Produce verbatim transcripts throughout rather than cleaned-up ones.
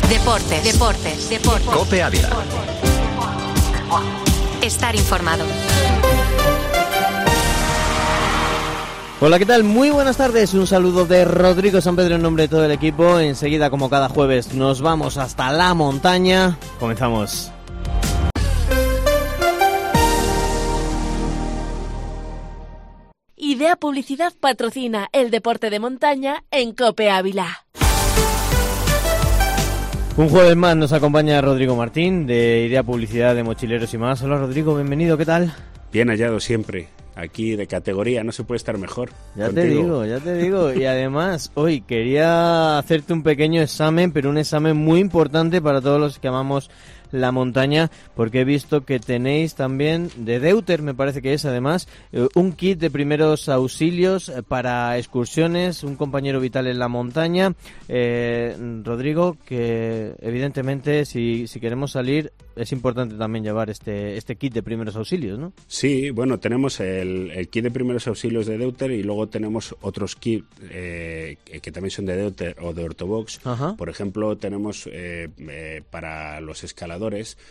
Deportes, deportes, deportes. COPE Ávila. Estar informado. Hola, ¿qué tal? Muy buenas tardes. Un saludo de Rodrigo San Pedro en nombre de todo el equipo. Enseguida, como cada jueves, nos vamos hasta la montaña. Comenzamos. Idea Publicidad patrocina el deporte de montaña en COPE Ávila. Un jueves más nos acompaña Rodrigo Martín de Idea Publicidad de Mochileros y más. Hola Rodrigo, bienvenido, ¿qué tal? Bien hallado siempre. Aquí de categoría, no se puede estar mejor. Ya contigo. te digo, ya te digo. Y además, hoy quería hacerte un pequeño examen, pero un examen muy importante para todos los que amamos la montaña, porque he visto que tenéis también, de Deuter me parece que es además, un kit de primeros auxilios para excursiones, un compañero vital en la montaña. Eh, Rodrigo, que evidentemente si, si queremos salir es importante también llevar este, este kit de primeros auxilios, ¿no? Sí, bueno, tenemos el, el kit de primeros auxilios de Deuter y luego tenemos otros kits eh, que también son de Deuter o de Ortobox. Ajá. Por ejemplo, tenemos eh, eh, para los escaladores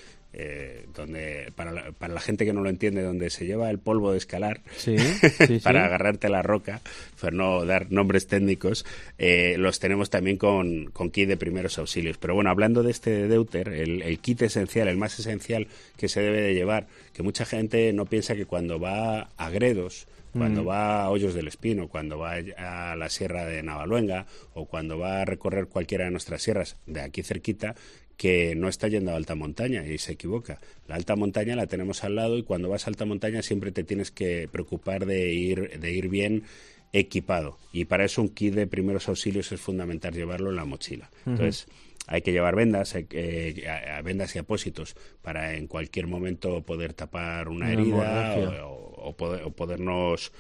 Eh, donde para la, para la gente que no lo entiende, donde se lleva el polvo de escalar, sí, sí, para sí. agarrarte a la roca, para no dar nombres técnicos, eh, los tenemos también con, con kit de primeros auxilios. Pero bueno, hablando de este de Deuter, el, el kit esencial, el más esencial que se debe de llevar, que mucha gente no piensa que cuando va a Gredos, cuando mm. va a Hoyos del Espino, cuando va a la Sierra de Navaluenga o cuando va a recorrer cualquiera de nuestras sierras de aquí cerquita, que no está yendo a alta montaña, y se equivoca. La alta montaña la tenemos al lado y cuando vas a alta montaña siempre te tienes que preocupar de ir, de ir bien equipado. Y para eso un kit de primeros auxilios es fundamental llevarlo en la mochila. Uh-huh. Entonces, hay que llevar vendas, eh, vendas y apósitos para en cualquier momento poder tapar una, una herida o, o, poder, o podernos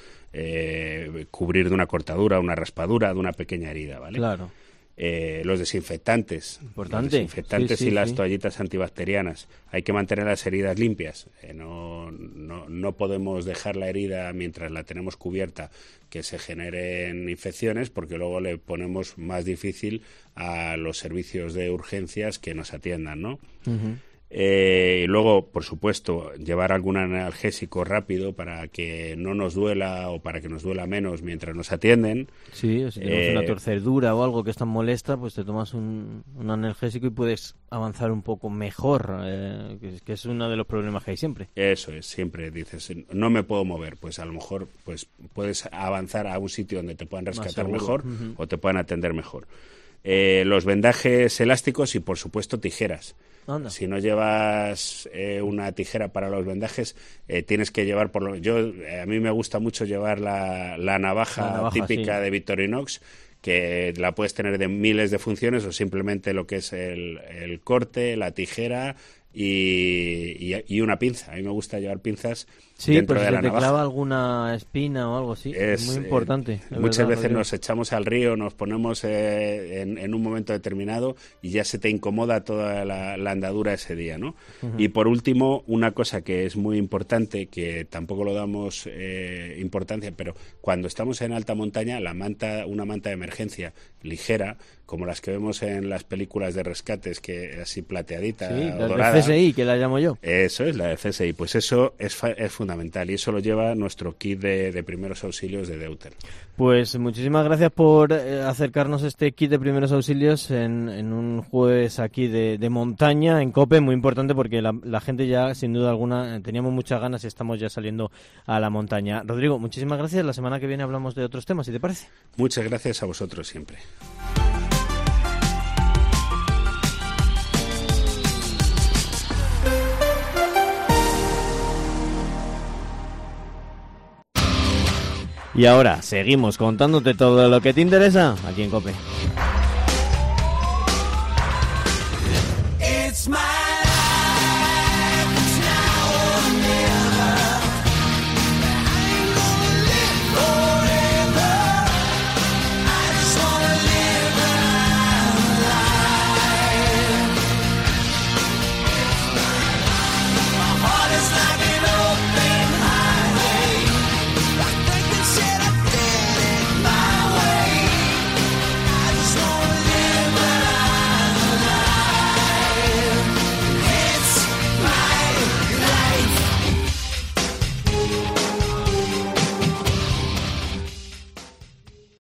eh, cubrir de una cortadura, una raspadura, de una pequeña herida, ¿vale? Claro. Eh, los desinfectantes, Importante. los desinfectantes sí, sí, y las sí. toallitas antibacterianas. Hay que mantener las heridas limpias. Eh, no, no, no podemos dejar la herida mientras la tenemos cubierta que se generen infecciones, porque luego le ponemos más difícil a los servicios de urgencias que nos atiendan, ¿no? Uh-huh. Eh, y luego, por supuesto, llevar algún analgésico rápido para que no nos duela o para que nos duela menos mientras nos atienden. Sí, o si tenemos eh, una torcedura o algo que es tan molesta, pues te tomas un, un analgésico y puedes avanzar un poco mejor, eh, que, que es uno de los problemas que hay siempre. Eso es, siempre dices, no me puedo mover, pues a lo mejor pues puedes avanzar a un sitio donde te puedan rescatar mejor uh-huh. o te puedan atender mejor. Eh, los vendajes elásticos y, por supuesto, tijeras. Anda. Si no llevas eh, una tijera para los vendajes, eh, tienes que llevar, por lo yo eh, a mí me gusta mucho llevar la, la, navaja, la navaja típica sí. de Victorinox, que la puedes tener de miles de funciones o simplemente lo que es el, el corte, la tijera y, y, y una pinza. A mí me gusta llevar pinzas sí, dentro pues de si la te navaja. clava alguna espina o algo así, es, es muy importante. Eh, es muchas verdad, veces Rodrigo. Nos echamos al río, nos ponemos eh, en, en un momento determinado y ya se te incomoda toda la, la andadura ese día, ¿no? Uh-huh. Y por último, una cosa que es muy importante, que tampoco lo damos eh, importancia, pero cuando estamos en alta montaña, la manta, una manta de emergencia ligera, como las que vemos en las películas de rescates, que así plateadita sí, o la dorada. de C S I, que la llamo yo. Eso es, la de C S I. Pues eso es, fa- es fundamental y eso lo lleva nuestro kit de, de primeros auxilios de Deuter. Pues muchísimas gracias por eh, acercarnos este kit de primeros auxilios en, en un jueves aquí de, de montaña, en COPE, muy importante porque la, la gente ya, sin duda alguna, teníamos muchas ganas y estamos ya saliendo a la montaña. Rodrigo, muchísimas gracias. La semana que viene hablamos de otros temas, ¿si te parece? Muchas gracias a vosotros siempre. Y ahora seguimos contándote todo lo que te interesa aquí en COPE. It's my